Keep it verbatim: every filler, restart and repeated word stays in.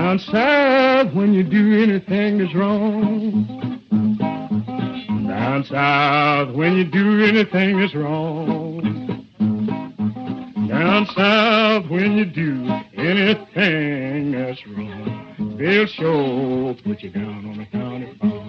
Down south, when you do anything that's wrong. Down south, when you do anything that's wrong. Down south, when you do anything that's wrong, they'll sure put you down on the county farm.